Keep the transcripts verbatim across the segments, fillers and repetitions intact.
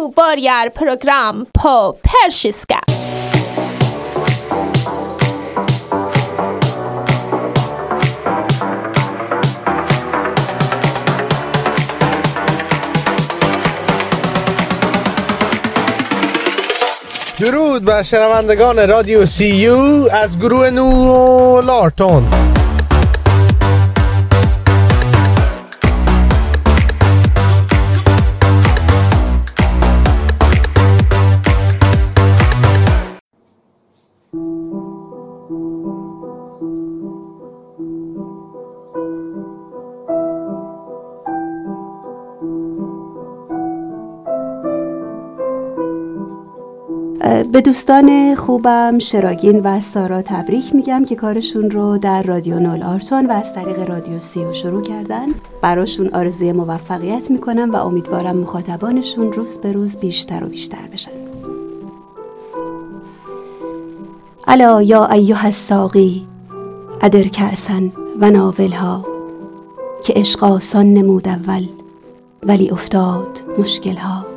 Nu börjar program på persiska. درود بر شنوندگان رادیو سی یو از گروه نول آرتون. به دوستان خوبم شراگین و سارا تبریک میگم که کارشون رو در رادیو نول آرتون و از طریق رادیو سی یو شروع کردن. براشون آرزوی موفقیت میکنم و امیدوارم مخاطبانشون روز به روز بیشتر و بیشتر بشن. الا یا ایها الساقی ادر کأسا و ناولها، که عشق آسان نمود اول ولی افتاد مشکلها.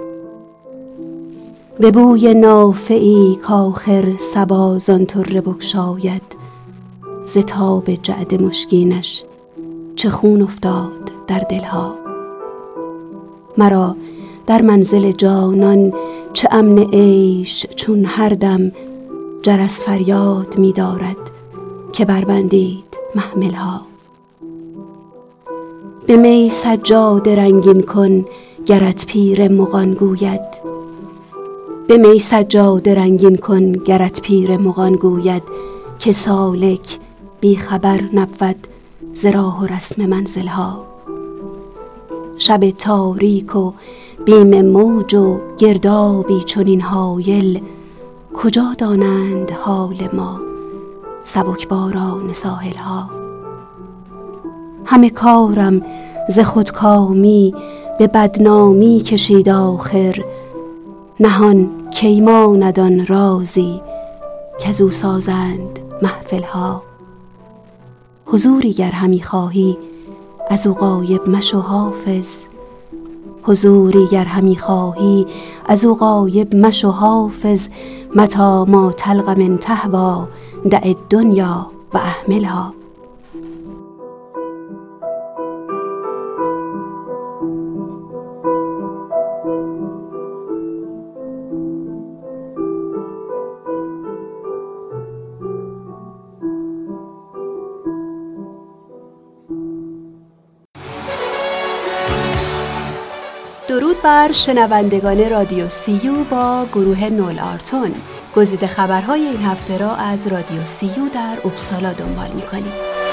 به بوی نافعی کاخر صبا زان طره بگشاید، ز تاب جعد مشکینش چه خون افتاد در دلها. مرا در منزل جانان چه امن عیش، چون هر دم جرس فریاد می دارد که بربندید محملها. به می سجاده رنگین کن گرت پیر مغان گوید، به می سجاده رنگین کن گرت پیر مغان گوید، که سالک بی خبر نبود ز راه و رسم منزلها. شب تاریک و بیم موج و گردابی چنین هایل، کجا دانند حال ما سبکباران ساحلها. همه کارم ز خودکامی به بدنامی کشید آخر، نهان کی ماند آن رازی کز او سازند محفلها. حضوری گر همی خواهی از او غایب مشو حافظ، حضوری گر همی خواهی از او غایب مشو حافظ. متی ما تلق من تهوی دع الدنیا و احملها. درود بر شنوندگان رادیو سی یو با گروه نول آرتون. گزیده خبرهای این هفته را از رادیو سی یو در اوبسالا دنبال می‌کنیم.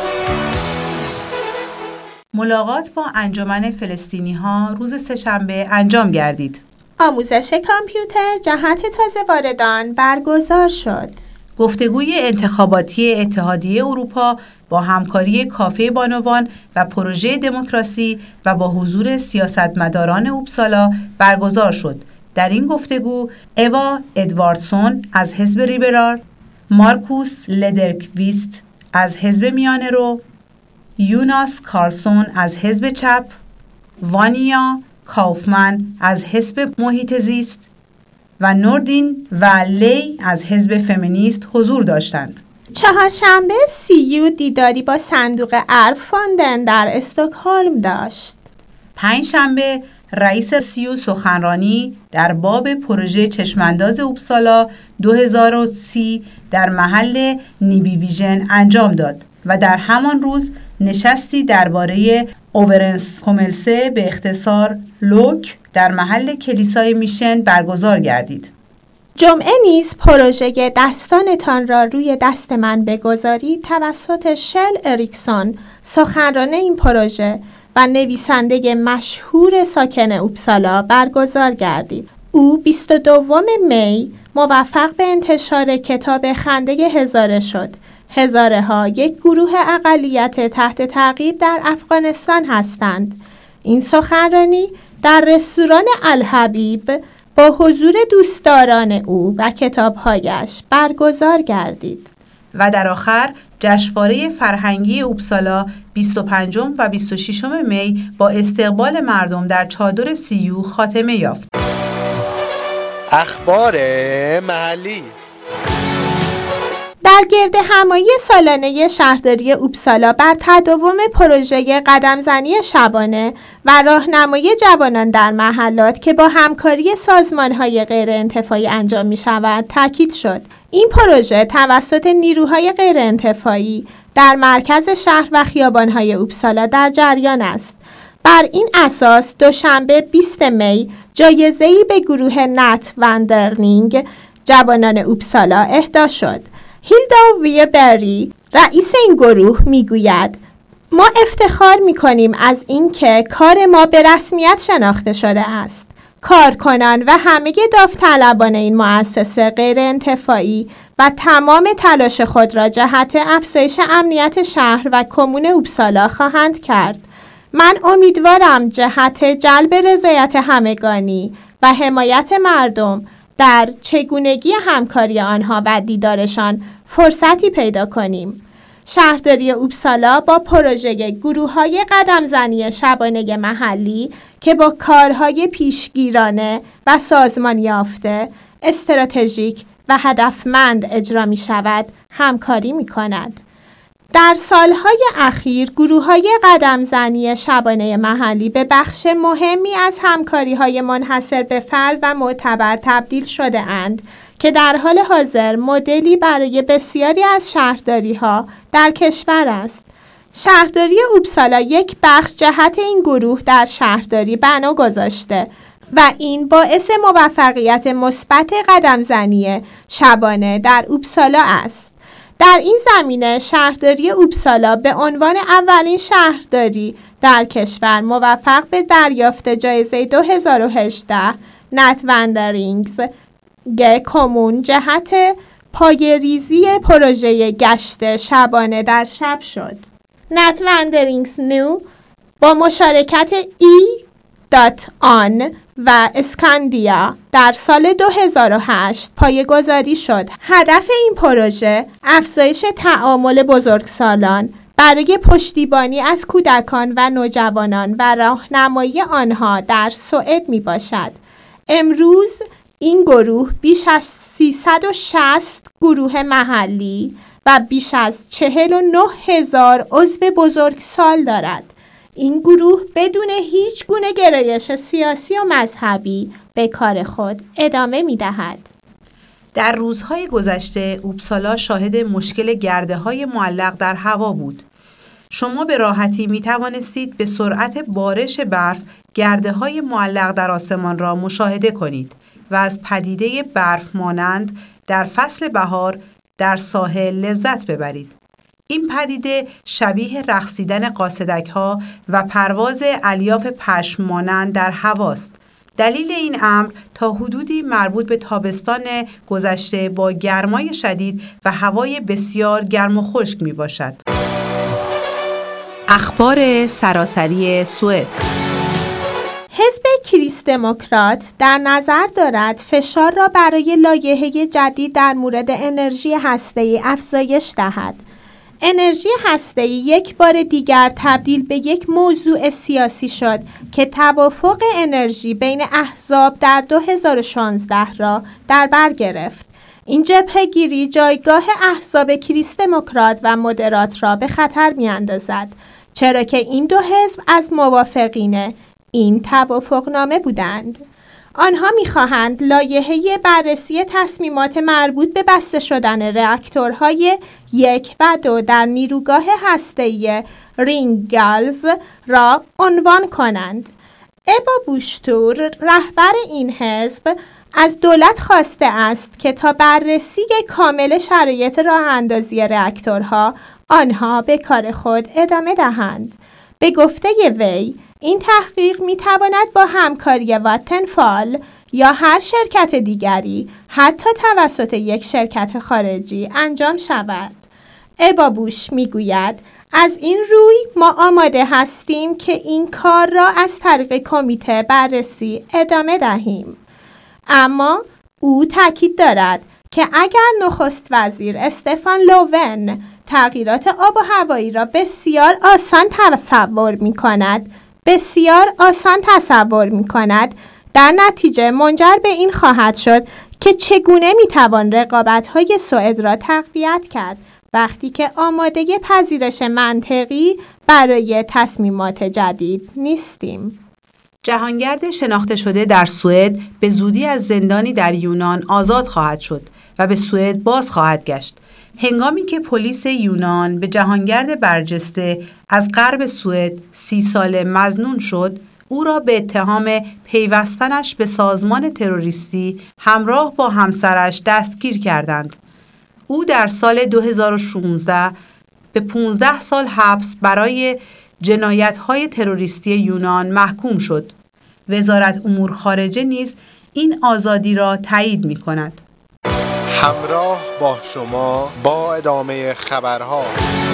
ملاقات با انجمن فلسطینی‌ها روز سه‌شنبه انجام گردید. آموزش کامپیوتر جهت تازه واردان برگزار شد. گفتگوی انتخاباتی اتحادیه اروپا با همکاری کافه بانوان و پروژه دموکراسی و با حضور سیاستمداران اوبسالا برگزار شد. در این گفتگو اوا ادواردسون از حزب لیبرال، مارکوس لدرکویست از حزب میانه رو، یوناس کارلسون از حزب چپ، وانیا کاوفمن از حزب محیط زیست و نوردین و لی از حزب فمینیست حضور داشتند. چهارشنبه سی یو دیداری با صندوق ارب فاندن در استکهلم داشت. پنجشنبه رئیس سی یو سخنرانی در باب پروژه چشمانداز اوبسالا دو هزار و سی در محل نیبی ویژن انجام داد و در همان روز نشستی درباره اوورنسکوملسه به اختصار لوک در محل کلیسای میشن برگزار گردید. جمعه نیز پروژه دستانتان را روی دست من بگذارید توسط شل اریکسون سخنران این پروژه و نویسنده مشهور ساکن اوبسالا برگزار گردید. او بیست و دوم می موفق به انتشار کتاب خنده هزاره شد. هزاره ها یک گروه اقلیت تحت تعقیب در افغانستان هستند. این سخنرانی در رستوران الحبیب با حضور دوستداران او و کتابهایش برگزار گردید. و در آخر جشنواره فرهنگی اوبسالا بیست و پنجم و بیست و ششم می با استقبال مردم در چادر سی یو خاتمه یافت. اخبار محلی. در گرد همایی سالانه شهرداری اوبسالا بر تداوم پروژه قدمزنی شبانه و راهنمایی جوانان در محلات که با همکاری سازمان‌های غیرانتفاعی انجام می‌شود تاکید شد. این پروژه توسط نیروهای غیرانتفاعی در مرکز شهر و خیابان‌های اوبسالا در جریان است. بر این اساس دوشنبه بیستم می جایزه‌ای به گروه نت وندرلینگ جوانان اوبسالا اهدا شد. هیلدا ویبری رئیس این گروه میگوید ما افتخار میکنیم از اینکه کار ما به رسمیت شناخته شده است. کارکنان و همه داوطلبان این مؤسسه غیرانتفاعی و تمام تلاش خود را جهت افزایش امنیت شهر و کمون اوبسالا خواهند کرد. من امیدوارم جهت جلب رضایت همگانی و حمایت مردم در چگونگی همکاری آنها و دیدارشان فرصتی پیدا کنیم. شهرداری اوبسالا با پروژه گروه‌های قدمزنی شبانه محلی که با کارهای پیشگیرانه و سازمان یافته، استراتژیک و هدفمند اجرا می شود، همکاری می کند. در سالهای اخیر گروه‌های قدمزنی شبانه محلی به بخش مهمی از همکاری‌های منحصر به فرد و معتبر تبدیل شده اند که در حال حاضر مدلی برای بسیاری از شهرداری‌ها در کشور است. شهرداری اوبسالا یک بخش جهت این گروه در شهرداری بنا گذاشته و این باعث موفقیت مثبت قدمزنی شبانه در اوبسالا است. در این زمینه شهرداری اوبسالا به عنوان اولین شهرداری در کشور موفق به دریافت جایزه دو هزار و هجده نت وندرینگز کمون جهت پایه‌ریزی پروژه گشت شبانه در شب شد. نت وندرینگز نو با مشارکت ای دات آن و اسکاندیا در سال دو هزار و هشت پایه‌گذاری شد. هدف این پروژه افزایش تعامل بزرگسالان برای پشتیبانی از کودکان و نوجوانان و راهنمایی آنها در سوئد می باشد. امروز این گروه بیش از سیصد و شصت گروه محلی و بیش از چهل و نه هزار عضو بزرگسال دارد. این گروه بدون هیچ گونه گرایش سیاسی و مذهبی به کار خود ادامه می دهد. در روزهای گذشته اوبسالا شاهد مشکل گرده‌های معلق در هوا بود. شما به راحتی می توانستید به سرعت بارش برف گرده‌های معلق در آسمان را مشاهده کنید و از پدیده برف مانند در فصل بهار در ساحل لذت ببرید. این پدیده شبیه رقصیدن قاصدک‌ها و پرواز الیاف پشم مانند در هواست. دلیل این امر تا حدودی مربوط به تابستان گذشته با گرمای شدید و هوای بسیار گرم و خشک می باشد. اخبار سراسری سوئد. حزب کریست دموکرات در نظر دارد فشار را برای لایحه جدید در مورد انرژی هسته‌ای افزایش دهد. انرژی هسته‌ای یک بار دیگر تبدیل به یک موضوع سیاسی شد که توافق انرژی بین احزاب در دو هزار و شانزده را در بر گرفت. این جبهه‌گیری جایگاه احزاب کریست دموکرات و مدرات را به خطر می‌اندازد، چرا که این دو حزب از موافقین این توافقنامه بودند. آنها می‌خواهند لایحه بررسی تصمیمات مربوط به بسته شدن راکتورهای یک و دو در نیروگاه هسته‌ای رینگالز را عنوان کنند. ابا بوشتور رهبر این حزب از دولت خواسته است که تا بررسی کامل شرایط راه اندازی راکتورها آنها به کار خود ادامه دهند. به گفته وی این تحقیق می تواند با همکاری واتنفال یا هر شرکت دیگری حتی توسط یک شرکت خارجی انجام شود. ابا بوش می گوید از این روی ما آماده هستیم که این کار را از طریق کمیته بررسی ادامه دهیم. اما او تاکید دارد که اگر نخست وزیر استفان لوون تغییرات آب و هوایی را بسیار آسان تصور می کند بسیار آسان تصور می کند در نتیجه منجر به این خواهد شد که چگونه میتوان رقابت‌های سوئد را تقویت کرد وقتی که آماده پذیرش منطقی برای تصمیمات جدید نیستیم. جهانگرد شناخته شده در سوئد به زودی از زندانی در یونان آزاد خواهد شد و به سوئد باز خواهد گشت. هنگامی که پلیس یونان به جهانگرد برجسته از غرب سوئد سی ساله مظنون شد، او را به اتهام پیوستنش به سازمان تروریستی همراه با همسرش دستگیر کردند. او در سال دو هزار و شانزده به پانزده سال حبس برای جنایت‌های تروریستی یونان محکوم شد. وزارت امور خارجه نیز این آزادی را تایید می‌کند. همراه با شما با ادامه خبرها.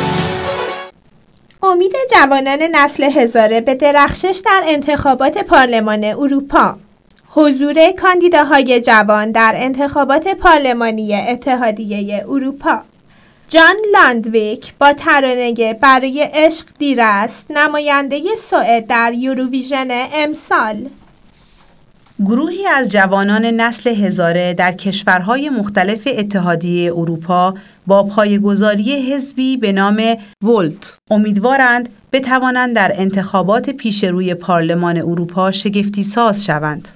امید جوانان نسل هزاره به درخشش در انتخابات پارلمان اروپا. حضور کاندیداهای جوان در انتخابات پارلمانی اتحادیه اروپا. جان لاندویک با ترانه برای عشق دیر است نماینده سوئد در یوروویژن امسال. گروهی از جوانان نسل هزاره در کشورهای مختلف اتحادیه اروپا با پایه‌گذاری حزبی به نام ولت امیدوارند بتوانند در انتخابات پیشروی پارلمان اروپا شگفتی‌ساز شوند.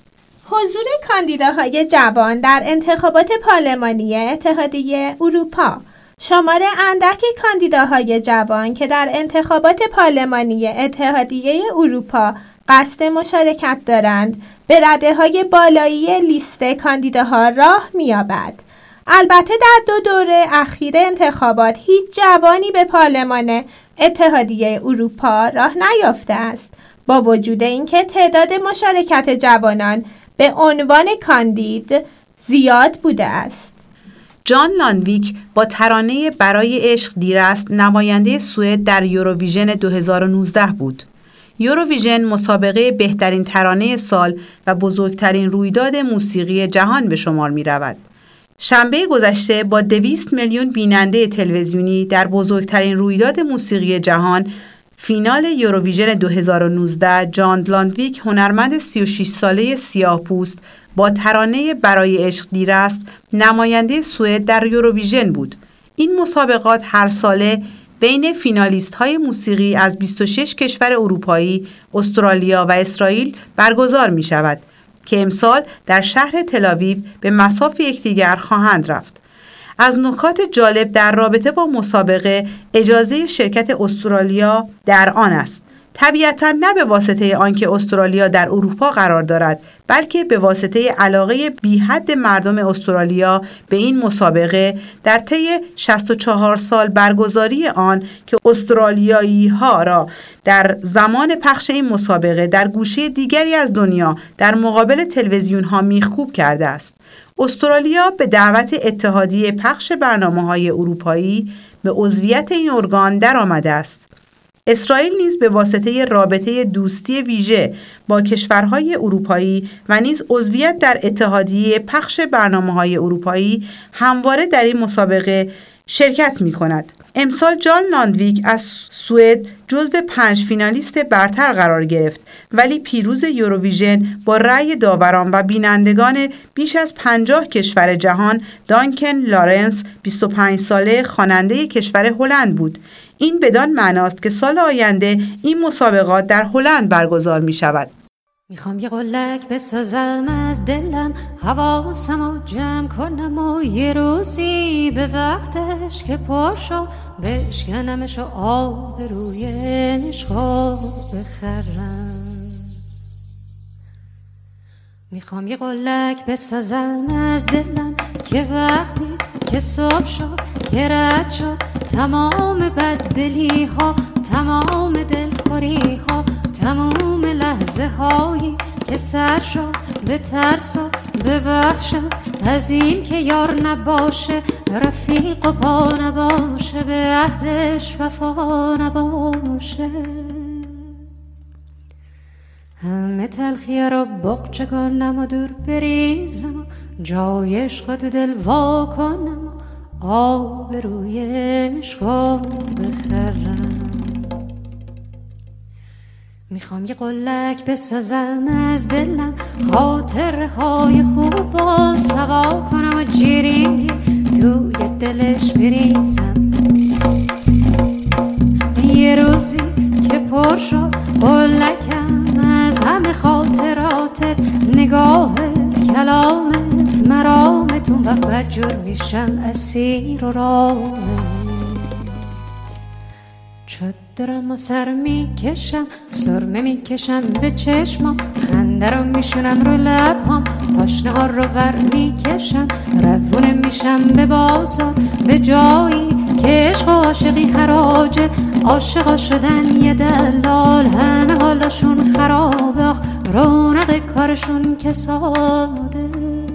حضور کاندیداهای جوان در انتخابات پارلمانی اتحادیه اروپا. شمار اندک کاندیداهای جوان که در انتخابات پارلمانی اتحادیه اروپا قصد مشارکت دارند به رده‌های بالایی لیست کاندیداها راه می‌یابد. البته در دو دوره اخیر انتخابات هیچ جوانی به پارلمان اتحادیه اروپا راه نیافته است، با وجود اینکه تعداد مشارکت جوانان به عنوان کاندید زیاد بوده است. جان لاندویک با ترانه برای عشق دیر است نماینده سوئد در یوروویژن دو هزار و نوزده بود. یوروویژن مسابقه بهترین ترانه سال و بزرگترین رویداد موسیقی جهان به شمار می رود. شنبه گذشته با دویست میلیون بیننده تلویزیونی در بزرگترین رویداد موسیقی جهان فینال یوروویژن دو هزار و نوزده، جان لاندویک هنرمند سی و شش ساله سیاه‌پوست با ترانه برای عشق دیر است نماینده سوئد در یوروویژن بود. این مسابقات هر ساله بین فینالیست‌های موسیقی از بیست و شش کشور اروپایی، استرالیا و اسرائیل برگزار می‌شود که امسال در شهر تل‌آویو به مصاف یکدیگر خواهند رفت. از نکات جالب در رابطه با مسابقه اجازه شرکت استرالیا در آن است. طبیعتاً نه به واسطه آنکه استرالیا در اروپا قرار دارد، بلکه به واسطه علاقه بی‌حد مردم استرالیا به این مسابقه در طی شصت و چهار سال برگزاری آن که استرالیایی‌ها را در زمان پخش این مسابقه در گوشه دیگری از دنیا در مقابل تلویزیون‌ها میخکوب کرده است. استرالیا به دعوت اتحادیه پخش برنامه‌های اروپایی به عضویت این ارگان درآمده است. اسرائیل نیز به واسطه رابطه دوستی ویژه با کشورهای اروپایی و نیز عضویت در اتحادیه پخش برنامه‌های اروپایی همواره در این مسابقه شرکت می‌کند. امسال جان لاندویک از سوئد جزو پنج فینالیست برتر قرار گرفت، ولی پیروز یوروویژن با رأی داوران و بینندگان بیش از پنجاه کشور جهان دانکن لارنس بیست و پنج ساله خواننده کشور هلند بود. این بدان معناست که سال آینده این مسابقات در هلند برگزار می شود. میخوام یه قلک بسازم از دلم، حواسمو جمع کنم و یه روزی به وقتش که پاشو بشکنمش و آب روی عشقو بخرم. میخوام یه قلک بسازم از دلم که وقتی که صبح شد که رد شد تمام بددلی ها، تمام دلخوری ها، تمام لحظه هایی که سر شد به ترس و به وحشت از این که یار نباشه، رفیق و پا نباشه، به عهدش وفا نباشه. همه تلخی رو بقچه کنم و دور بریزم و جای عشق تو دل وا کنم و آب روی عشق بخرم. میخوام یه قلک بسازم از دلم، خاطره های خوب با سوا کنم و جیرینگی توی دلش بریزم. یه روزی که پر شد قلکم از همه خاطراتت، نگاهت، کلامت، مرامت، اون وقت بدجور میشم اسیر و رامت. چود دارم و سر میکشم، سرمه میکشم به چشمام، خنده رو میشونم رو لبهام، پاشنه ها رو ور میکشم، روونه میشم به بازار، به جایی که عشق و عاشقی حراجه، عاشقا شدن یه دلال، همه حالشون خرابه، آخ رونق کارشون که ساده.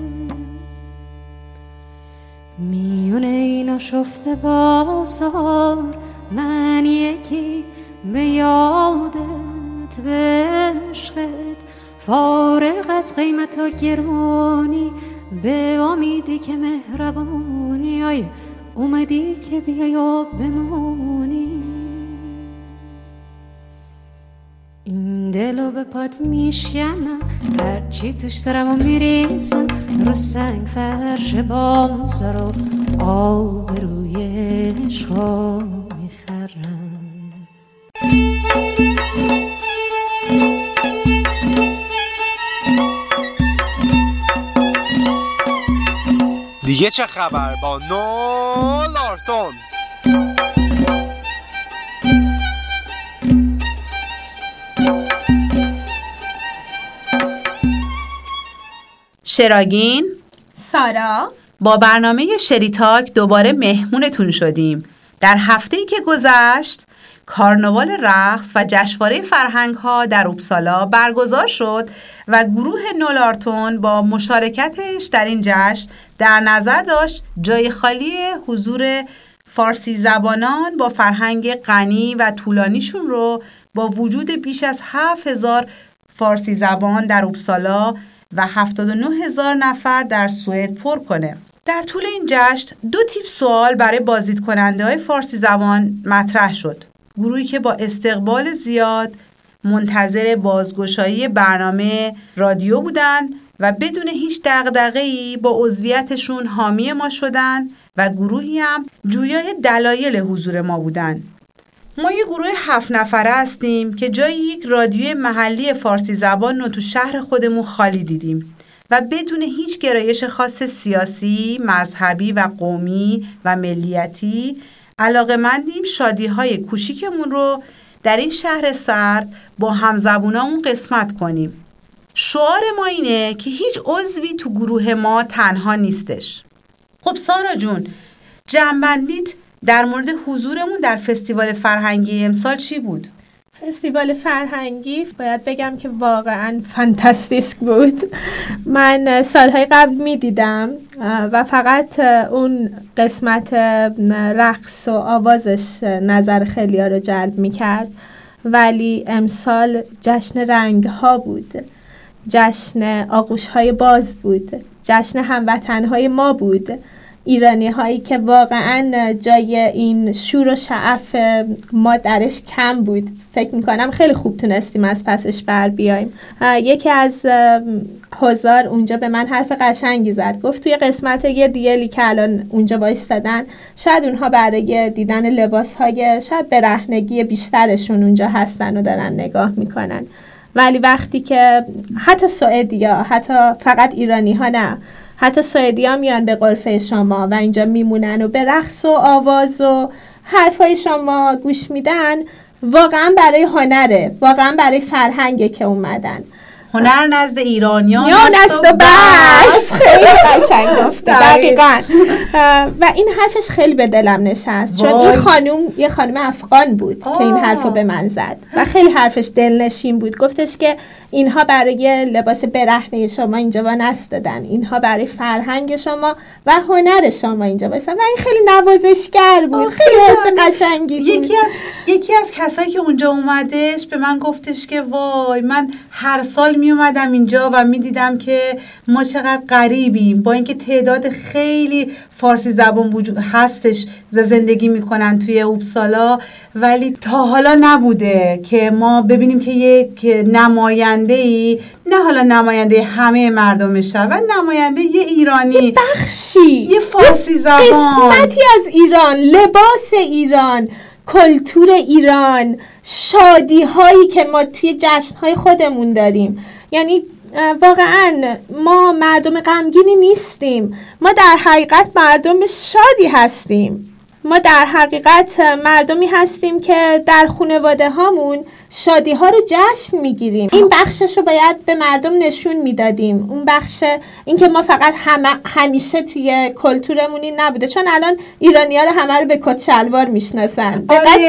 میونه اینا شفته بازار، من یکی به یادت، به عشقت، فارغ از قیمت و گرانی، به امیدی که مهربانی، آی اومدی که بیای و بمونی. این دلو به پات میشکنم، هرچی توش دارم و میریزم، رو سنگ فرش بازار و آب روی عشقا میخرم. دیگه چه خبر با نو لارتون؟ شراگین، سارا، با برنامه شریتاک دوباره مهمونتون شدیم. در هفته‌ای که گذشت کارناوال رقص و جشنواره فرهنگ‌ها در اوبسالا برگزار شد و گروه نولارتون با مشارکتش در این جشن در نظر داشت جای خالی حضور فارسی زبانان با فرهنگ غنی و طولانیشون رو با وجود بیش از هفت هزار فارسی زبان در اوبسالا و هفتاد و نه هزار نفر در سوئد پر کنه. در طول این جشن دو تیپ سوال برای بازدید کننده های فارسی زبان مطرح شد. گروهی که با استقبال زیاد منتظر بازگشایی برنامه رادیو بودن و بدون هیچ دغدغه‌ای با عضویتشون حامی ما شدن و گروهی هم جویای دلایل حضور ما بودن. ما یه گروه هفت نفره هستیم که جای یک رادیوی محلی فارسی زبان رو تو شهر خودمون خالی دیدیم و بدون هیچ گرایش خاص سیاسی، مذهبی و قومی و ملیتی علاقه‌مندیم شادی‌های کوچیکمون رو در این شهر سرد با همزبونامون قسمت کنیم. شعار ما اینه که هیچ عضوی تو گروه ما تنها نیستش. خب سارا جون، جمع‌بندیت در مورد حضورمون در فستیوال فرهنگی امسال چی بود؟ فستیوال فرهنگی باید بگم که واقعا فانتاستیک بود. من سالهای قبل می دیدم و فقط اون قسمت رقص و آوازش نظر خیلی ها رو جلب می کرد، ولی امسال جشن رنگ ها بود، جشن آغوش های باز بود، جشن هموطن های ما بود، ایرانی هایی که واقعا جای این شور و شعف ما درش کم بود. فکر میکنم خیلی خوب تونستیم از پسش بر بیایم. یکی از حضار اونجا به من حرف قشنگی زد، گفت توی قسمت یه دیلی که الان اونجا وایستادن شاید اونها برای دیدن لباس های شاید برهنگی بیشترشون اونجا هستن و دارن نگاه میکنن، ولی وقتی که حتی سوئدیا، حتی فقط ایرانی ها نه، حتی سوئدی ها میان به غرفه شما و اینجا میمونن و به رقص و آواز و حرفای شما گوش میدن، واقعا برای هنره، واقعا برای فرهنگه که اومدن. هنر نزد ایرانیان است و بس. خیلی قشنگ گفتی، دقیقاً. و این حرفش خیلی به دلم نشست، چون این خانوم یه خانم افغان بود آه. که این حرفو به من زد و خیلی حرفش دلنشین بود. گفتش که اینها برای لباس برهنه شما اینجا نستادن، اینها برای فرهنگ شما و هنر شما اینجا وایسن و این خیلی نوازشگر بود، خیلی حس قشنگی بود. یکی از یکی از کسایی که اونجا اومدش به من گفتش که وای من هر سال می اومدم اینجا و می دیدم که ما چقدر غریبیم، با اینکه تعداد خیلی فارسی زبان وجود هستش و زندگی میکنن توی اوبسالا، ولی تا حالا نبوده که ما ببینیم که یک نماینده‌ای، نه حالا نماینده همه مردم شهر و نماینده یه ایرانی، یه بخشی، یه فارسی زبان، قسمتی از ایران، لباس ایران، کلتور ایران، شادی هایی که ما توی جشن های خودمون داریم. یعنی واقعا ما مردم غمگینی نیستیم، ما در حقیقت مردم شادی هستیم. ما در حقیقت مردمی هستیم که در خانواده هامون شادی ها رو جشن میگیریم. این بخشش رو باید به مردم نشون میدادیم. اون بخش، این که ما فقط همه همیشه توی کلتورمون این نبوده، چون الان ایرانی ها رو همه رو به کت شلوار میشناسن.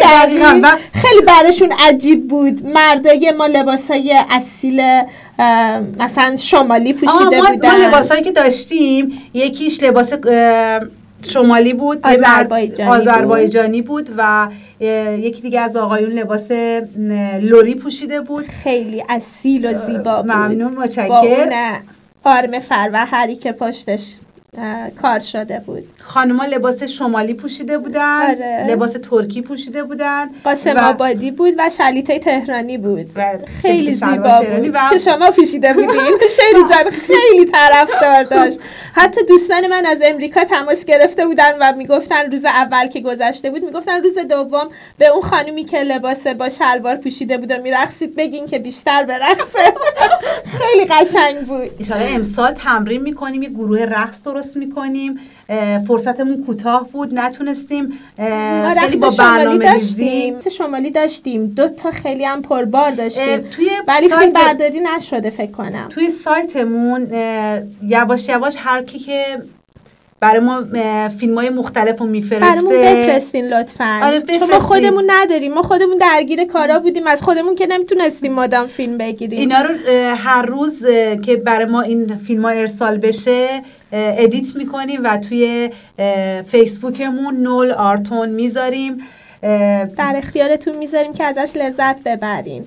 خیلی براشون عجیب بود مردای ما لباسای اصیل مثلا شمالی پوشیده ما بودن. ما لباسایی که داشتیم یکیش لباس شمالی بود، آذربایجانی, آذربایجانی بود. بود و یکی دیگه از آقایون لباس لوری پوشیده بود، خیلی اصیل و زیبا بود. ممنون، متشکرم. با اون آرم فروهری که پشتش کار شده بود. خانم‌ها لباس شمالی پوشیده بودن، آره. لباس ترکی پوشیده بودن، قاسم و... آبادی بود و شلیته تهرانی بود و خیلی زیبا بود و... که شما پوشیده بودین. شیری جان خیلی طرفدار داشت. حتی دوستان من از امریکا تماس گرفته بودن و میگفتن روز اول که گذشته بود، میگفتن روز دوم به اون خانومی که لباس با شلوار پوشیده بود و میرقصید بگین که بیشتر برقصه. خیلی قشنگ بود. ان شاءالله امسال تمرین می‌کنیم، یه گروه رقص درست می‌کنیم. فرصتمون کوتاه بود، نتونستیم خیلی با برنامه ریزی شمالی داشتیم، دو تا خیلی هم پربار داشتیم، ولی فیلم برداری نشده فکر کنم. توی سایتمون یواش یواش هر کی که برای ما فیلم‌های مختلف رو میفرسته برامون بفرستین لطفاً. آره چون ما خودمون نداریم، ما خودمون درگیر کارا بودیم، از خودمون که نمیتونستیم مادام فیلم بگیریم. اینا رو هر روز که برای ما این فیلم‌ها ارسال بشه ادیت میکنیم و توی فیسبوکمون نول آرتون میذاریم، در اختیارتون میذاریم که ازش لذت ببرین.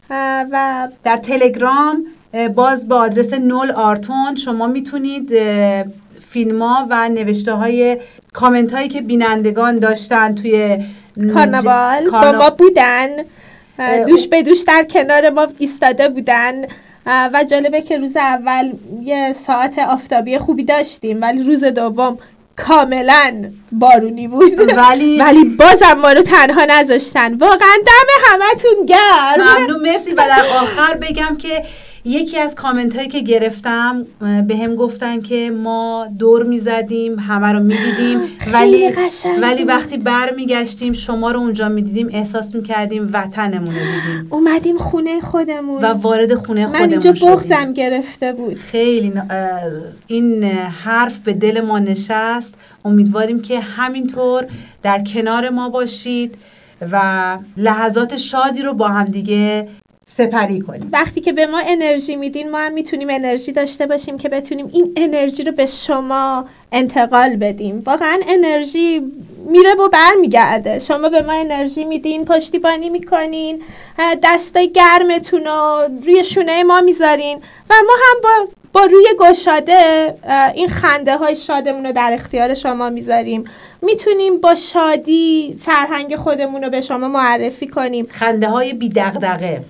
و در تلگرام باز با آدرس نول آرتون شما میتونید فیلم ها و نوشته های کامنت هایی که بینندگان داشتن توی کارناوال ج... با ما بودن، دوش به دوش در کنار ما ایستاده بودن و جالبه که روز اول یه ساعت آفتابی خوبی داشتیم ولی روز دوم کاملا بارونی بود. ولی ولی بازم ما رو تنها نذاشتن. واقعا دم همتون گرم. ممنون، مرسی. و در آخر بگم که یکی از کامنت هایی که گرفتم به هم گفتن که ما دور میزدیم، همه رو میدیدیم ولی ولی وقتی بر میگشتیم شما رو اونجا میدیدیم احساس میکردیم وطنمون رو دیدیم، اومدیم خونه خودمون و وارد خونه خودمون من اینجا بغضم گرفته بود. خیلی این حرف به دل ما نشست. امیدواریم که همینطور در کنار ما باشید و لحظات شادی رو با هم دیگه سپری کنیم. وقتی که به ما انرژی میدین ما هم میتونیم انرژی داشته باشیم که بتونیم این انرژی رو به شما انتقال بدیم. واقعا انرژی میره و برمیگرده. شما به ما انرژی میدین، پشتیبانی میکنین، دستای گرمتون رو روی شونه ما میذارین و ما هم با با روی گشاده این خنده های شادمون رو در اختیار شما میذاریم. میتونیم با شادی فرهنگ خودمون رو به شما معرفی کنیم. خنده های بی دغدغه.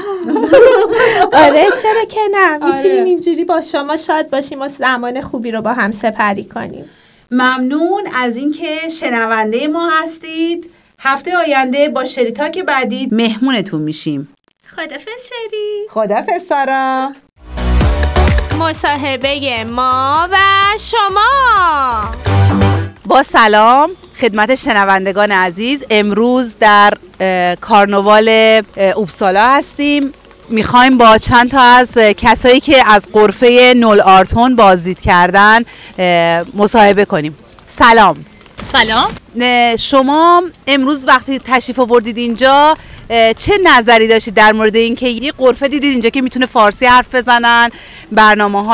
آره چرا که نه، میتونیم اینجوری با شما شاد باشیم و زمان خوبی رو با هم سپری کنیم. ممنون از اینکه شنونده ما هستید. هفته آینده با شریطا که بعدی مهمونتون میشیم. خدافظ شری. خدافظ سارا. مصاحبه ما و شما. با سلام خدمت شنوندگان عزیز، امروز در کارناوال اوبسالا هستیم. میخوایم با چند تا از کسایی که از غرفه نول آرتون بازدید کردن مصاحبه کنیم. سلام. سلام. شما امروز وقتی تشریف آوردید اینجا چه نظری داشتید در مورد اینکه یه غرفه دیدید اینجا که میتونه فارسی حرف بزنن،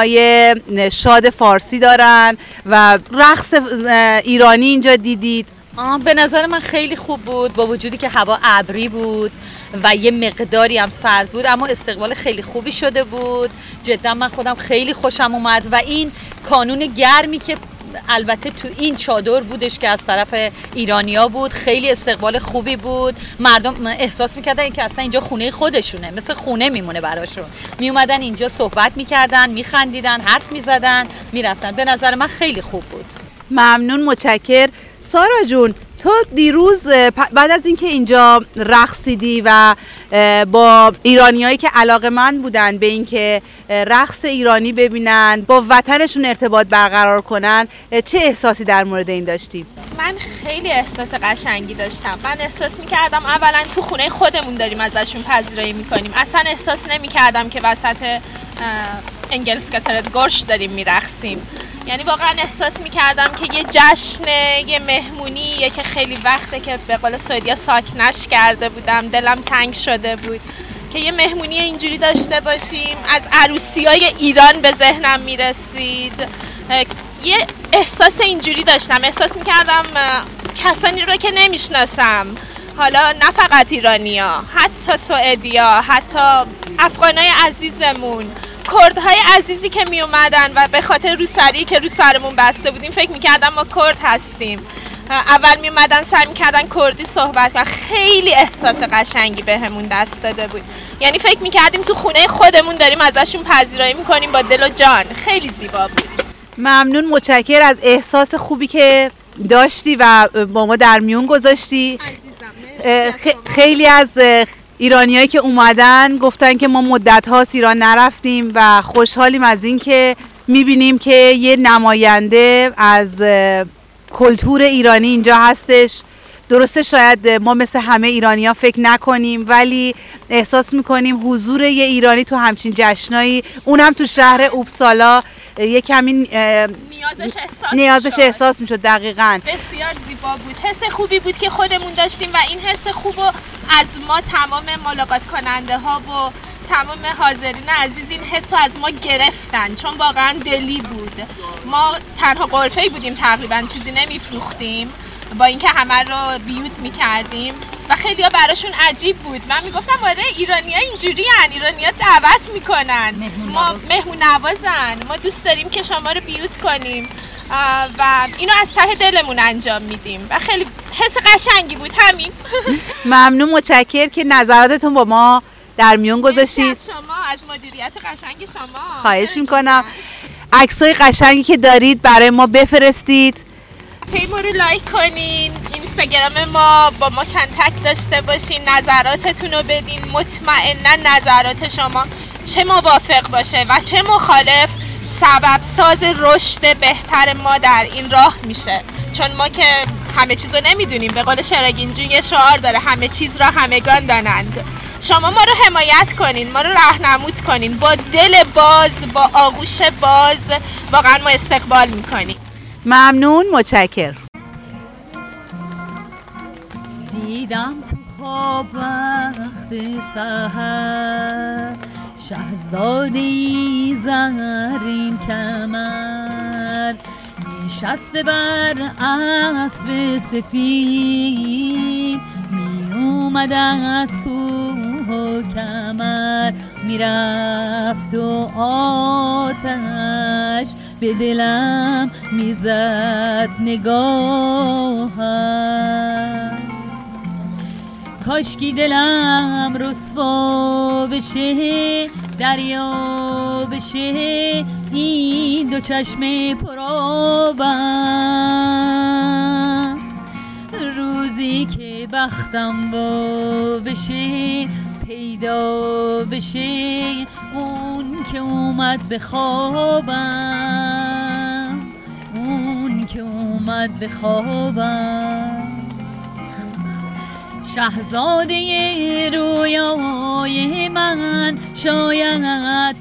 برنامه‌های شاد فارسی دارن و رقص ایرانی اینجا دیدید؟ آه به نظر من خیلی خوب بود، با وجودی که هوا ابری بود و یه مقداری هم سرد بود، اما استقبال خیلی خوبی شده بود. جدا من خودم خیلی خوشم اومد و این کانون گرمی که البته تو این چادر بودش که از طرف ایرانیا بود، خیلی استقبال خوبی بود. مردم احساس میکردن که اصلا اینجا خونه خودشونه، مثل خونه میمونه براشون. میومدن اینجا صحبت میکردن، میخندیدن، حرف میزدن، میرفتن. به نظر من خیلی خوب بود. ممنون، متشکر. سارا جون، تو دیروز بعد از اینکه اینجا رقصیدی و با ایرانیایی که علاقه‌مند بودن به اینکه رقص ایرانی ببینن، با وطنشون ارتباط برقرار کنن، چه احساسی در مورد این داشتی؟ من خیلی احساس قشنگی داشتم. من احساس می‌کردم اولا تو خونه خودمون داریم ازشون پذیرایی می‌کنیم. اصلا احساس نمی‌کردم که وسط انگلسکاترد گورش داریم می‌رقصیم. یعنی واقعا احساس می‌کردم که یه جشنه، یه مهمونیه که خیلی وقته که به قول سعودیا ساکنش کرده بودم، دلم تنگ شده بود که یه مهمونی اینجوری داشته باشیم. از عروسی‌های ایران به ذهنم میرسید، یه احساس اینجوری داشتم. احساس می‌کردم کسانی رو که نمیشناسم، حالا نه فقط ایرانیا، حتی سعودیا، حتی افغانای عزیزمون، کردهای عزیزی که می اومدن و به خاطر روسری که رو سرمون بسته بودیم فکر میکردم ما کرد هستیم. اول می اومدن سعی میکردن کردی صحبت و خیلی احساس قشنگی به همون دست داده بود. یعنی فکر میکردیم تو خونه خودمون داریم ازشون پذیرایی میکنیم با دل و جان. خیلی زیبا بود. ممنون، متشکر از احساس خوبی که داشتی و با ما در میون گذاشتی. عزیزم، خیلی از ایرانیایی که اومدن گفتن که ما مدت هاست ایران نرفتیم و خوشحالیم از این که میبینیم که یه نماینده از کلتور ایرانی اینجا هستش. درسته شاید ما مثل همه ایرانی‌ها فکر نکنیم، ولی احساس میکنیم حضور یه ایرانی تو همچین جشنایی، اونم تو شهر اوبسالا، یه کمی نیازش احساس نیازش احساس میشد. دقیقاً بسیار زیبا بود. حس خوبی بود که خودمون داشتیم و این حس خوبو از ما تمام ملاقات کننده ها و تمام حاضرین عزیز این حسو از ما گرفتن، چون واقعا دلی بود. ما تنها غرفه‌ای بودیم، تقریبا چیزی نمیفروختیم، با اینکه همه رو بیوت میکردیم و خیلی ها براشون عجیب بود. من میگفتم آره ایرانی ها اینجوری هن، ایرانی ها دعوت میکنن، ما مهمون نوازن، ما دوست داریم که شما رو بیوت کنیم و اینو از ته دلمون انجام میدیم و خیلی حس قشنگی بود. همین. ممنون، متشکر که نظراتتون با ما در میون گذاشتید. از شما، از مدیریت قشنگ شما خواهش میکنم. عکسای قشنگی که دارید برای ما بفرستید، پیج ما رو لایک کنین، اینستاگرام ما با ما کانتکت داشته باشین، نظراتتون رو بدین. مطمئنا نظرات شما چه موافق باشه و چه مخالف سبب ساز رشد بهتر ما در این راه میشه، چون ما که همه چیز رو نمیدونیم. به قول شراگینجون یه شعار داره، همه چیز را همگان دانند. شما ما رو حمایت کنین، ما رو راهنمود کنین، با دل باز، با آغوش باز واقعا ما استقبال میکنیم. ممنون، متشکر. دیدم تو خواب وقت سحر شهزاده‌ای زرین کمر، نشسته بر اسب سفید، می اومد از کوه و کمر، میرفت و آتش به دلم میزد نگاهم. کاشکی دلم رسوا بشه، دریا بشه، این دو چشم پرآبم، روزی که بختم با بشه، پیدا بشه اون که اومد به خوابم، اون که اومد به خوابم. شهزاده رویای من شاید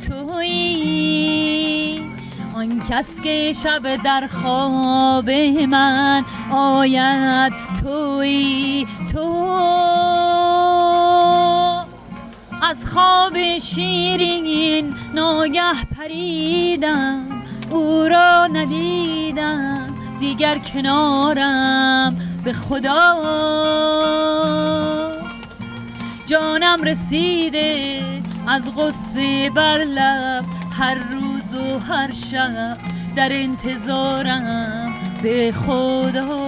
تویی، آن کس که شب در خواب من آید تویی. تو از خواب شیرین ناگه پریدم، او را ندیدم دیگر کنارم، به خدا. جانم رسیده از غصه بر لب، هر روز و هر شب در انتظارم به خدا.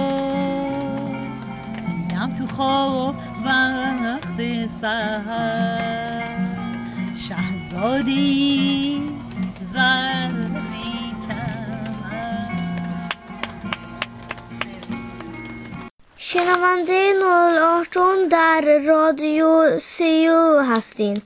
میرم تو خواب وقت سحر، شهزادی زرمی کمر. شنونده نود و هشت در رادیو سی یو هستین.